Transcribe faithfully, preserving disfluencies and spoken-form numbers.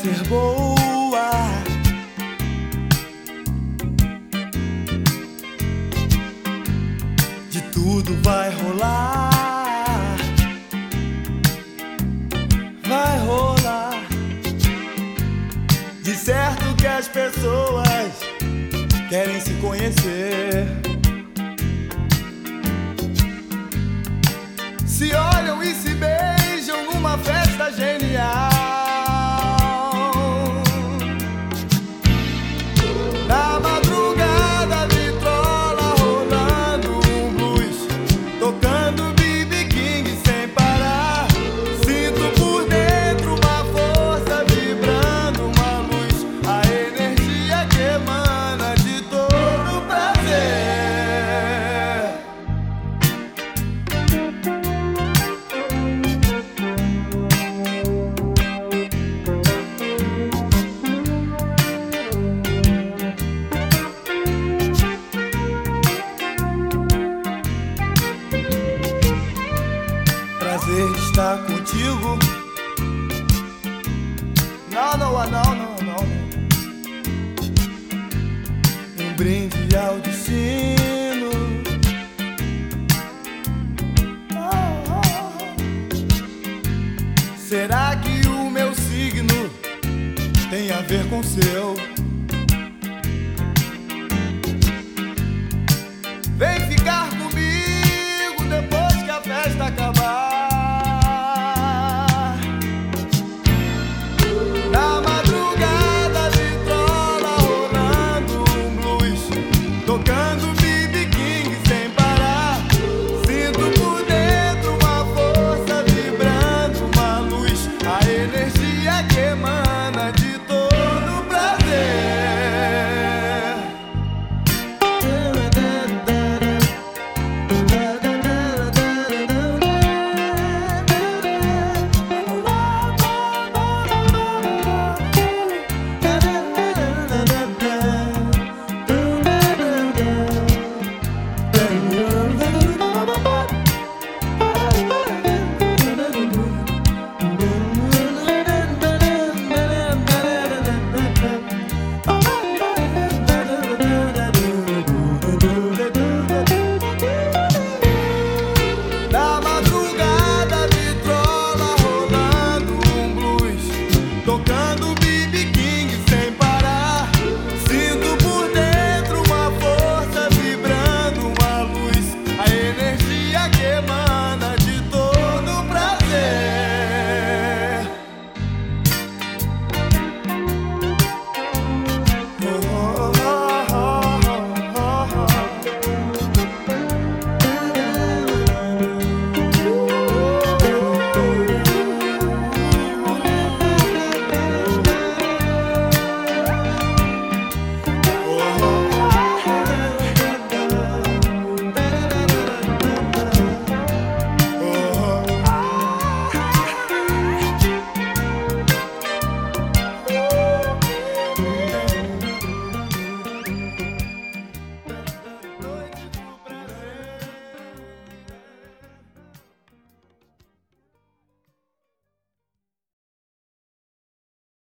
ser boa. De tudo vai rolar, vai rolar. De certo que as pessoas querem se conhecer, se olham e se beijam numa festa genial. Na madrugada, vitrola rolando um blues, tocando B B King sem parar. Sinto por dentro uma força vibrando, uma luz, a energia que emana de todo prazer. Prazer estar contigo. Não, não, não, não, não. Um brinde ao destino. Oh, oh, oh. Será que o meu signo tem a ver com o seu?